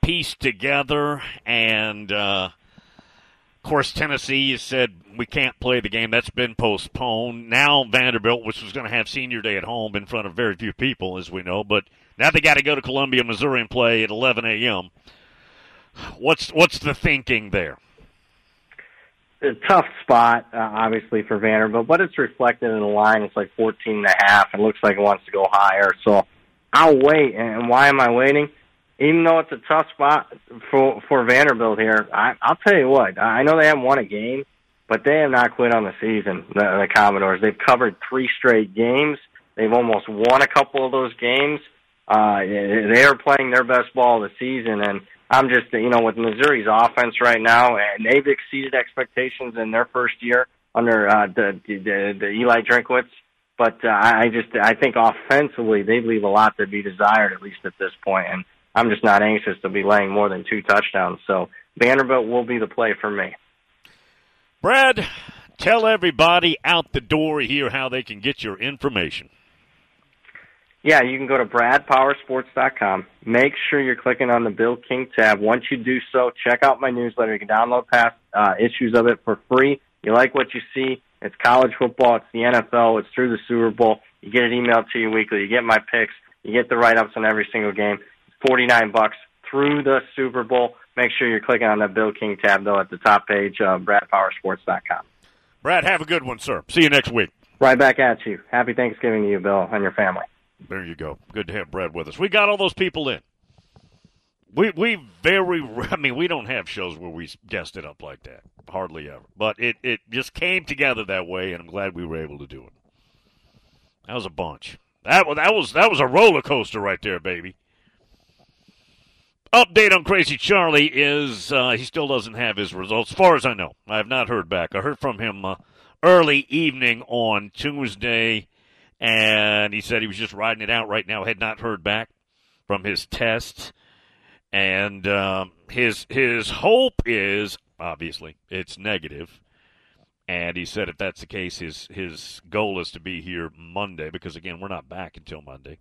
pieced together, and uh, of course Tennessee has said we can't play the game. That's been postponed. Now Vanderbilt, which was going to have senior day at home in front of very few people, as we know, but now they got to go to Columbia, Missouri, and play at eleven a.m. What's what's the thinking there? A tough spot, uh, obviously, for Vanderbilt, but it's reflected in the line. It's like fourteen and a half. It looks like it wants to go higher, so I'll wait. And why am I waiting? Even though it's a tough spot for for Vanderbilt here, I, I'll tell you what. I know they haven't won a game, but they have not quit on the season, the, the Commodores. They've covered three straight games. They've almost won a couple of those games. Uh, they are playing their best ball of the season, and I'm just, you know, with Missouri's offense right now, and they've exceeded expectations in their first year under uh, the, the the Eli Drinkwitz. But uh, I just, I think offensively they leave a lot to be desired, at least at this point, and I'm just not anxious to be laying more than two touchdowns. So Vanderbilt will be the play for me. Brad, tell everybody out the door here how they can get your information. Yeah, you can go to brad power sports dot com. Make sure you're clicking on the Bill King tab. Once you do so, check out my newsletter. You can download past uh, issues of it for free. You like what you see. It's college football. It's the N F L. It's through the Super Bowl. You get it emailed to you weekly. You get my picks. You get the write-ups on every single game. It's forty-nine bucks through the Super Bowl. Make sure you're clicking on that Bill King tab, though, at the top page of brad power sports dot com. Brad, have a good one, sir. See you next week. Right back at you. Happy Thanksgiving to you, Bill, and your family. There you go. Good to have Brad with us. We got all those people in. We we very, I mean, we don't have shows where we guest it up like that. Hardly ever. But it, it just came together that way, and I'm glad we were able to do it. That was a bunch. That was, that was, that was a roller coaster right there, baby. Update on Crazy Charlie is uh, he still doesn't have his results, as far as I know. I have not heard back. I heard from him uh, early evening on Tuesday, and he said he was just riding it out right now. Had not heard back from his test, and um, his his hope is, obviously, it's negative. And he said if that's the case, his his goal is to be here Monday, because, again, we're not back until Monday.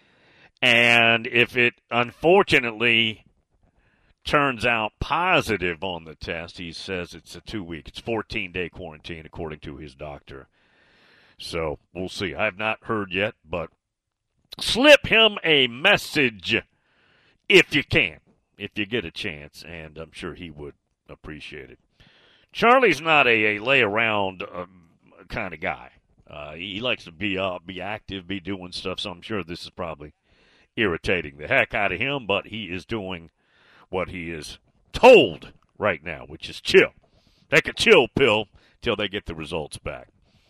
And if it, unfortunately, turns out positive on the test, he says it's a two-week, it's fourteen-day quarantine, according to his doctor. So we'll see. I have not heard yet, but slip him a message if you can, if you get a chance, and I'm sure he would appreciate it. Charlie's not a, a lay-around um, kind of guy. Uh, he, he likes to be up, be active, be doing stuff, so I'm sure this is probably irritating the heck out of him, but he is doing what he is told right now, which is chill. Take a chill pill till they get the results back.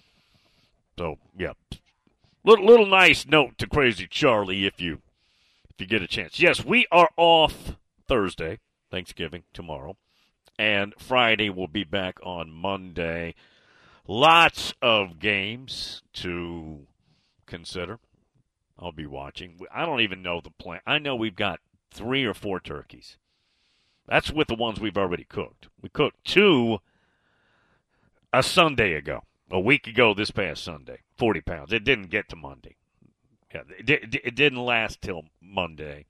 So, yeah, little little nice note to Crazy Charlie if you if you get a chance. Yes, we are off Thursday, Thanksgiving, tomorrow, and Friday we'll be back on Monday. Lots of games to consider. I'll be watching. I don't even know the plan. I know we've got three or four turkeys. That's with the ones we've already cooked. We cooked two a Sunday ago, a week ago this past Sunday, forty pounds. It didn't get to Monday. Yeah, it, it didn't last till Monday.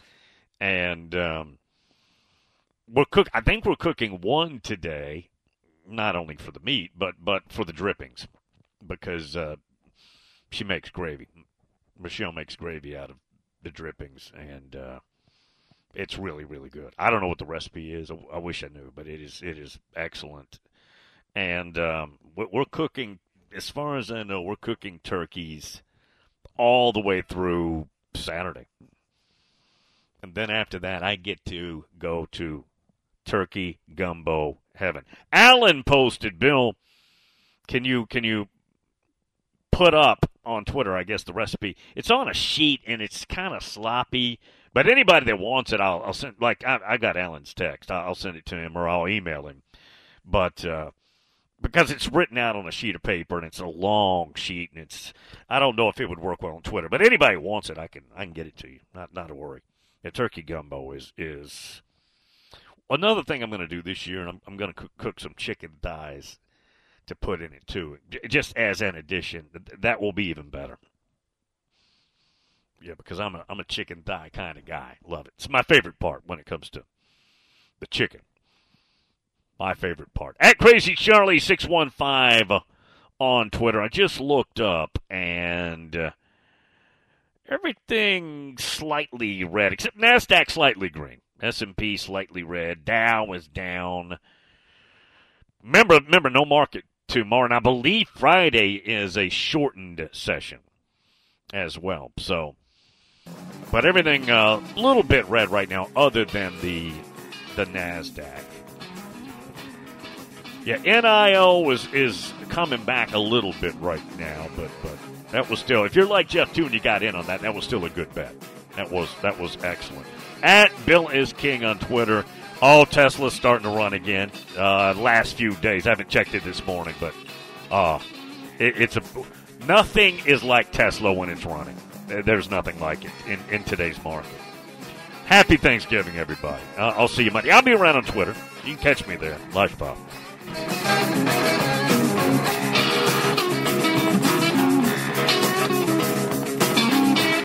And um, we're cook. I think we're cooking one today, not only for the meat, but, but for the drippings, because uh, she makes gravy. Michelle makes gravy out of the drippings, and uh, it's really, really good. I don't know what the recipe is. I wish I knew, but it is it is excellent. And um, we're cooking, as far as I know, we're cooking turkeys all the way through Saturday. And then after that, I get to go to turkey gumbo heaven. Alan posted, Bill, can you can you put up on Twitter, I guess, the recipe. It's on a sheet, and it's kind of sloppy. But anybody that wants it, I'll, I'll send. Like, I, I got Alan's text. I'll send it to him, or I'll email him. But uh, because it's written out on a sheet of paper, and it's a long sheet, and it's, I don't know if it would work well on Twitter. But anybody who wants it, I can I can get it to you. Not not a worry. Yeah, turkey gumbo is is another thing I'm going to do this year, and I'm, I'm going to cook, cook some chicken thighs to put in it too, just as an addition. That will be even better. Yeah, because I'm a I'm a chicken thigh kind of guy. Love it. It's my favorite part when it comes to the chicken. My favorite part. At Crazy Charlie six one five on Twitter. I just looked up and uh, everything slightly red, except NASDAQ slightly green. S and P slightly red. Dow is down. Remember, remember, no market tomorrow. And I believe Friday is a shortened session as well. So, but everything a uh, little bit red right now, other than the the NASDAQ. Yeah, N I O is is coming back a little bit right now, but but that was still, if you're like Jeff too and you got in on that, that was still a good bet. That was that was excellent. At Bill is King on Twitter. All Tesla's starting to run again. Uh, last few days, I haven't checked it this morning, but uh, it, it's a nothing is like Tesla when it's running. There's nothing like it in, in today's market. Happy Thanksgiving, everybody. Uh, I'll see you Monday. I'll be around on Twitter. You can catch me there. Life Pop.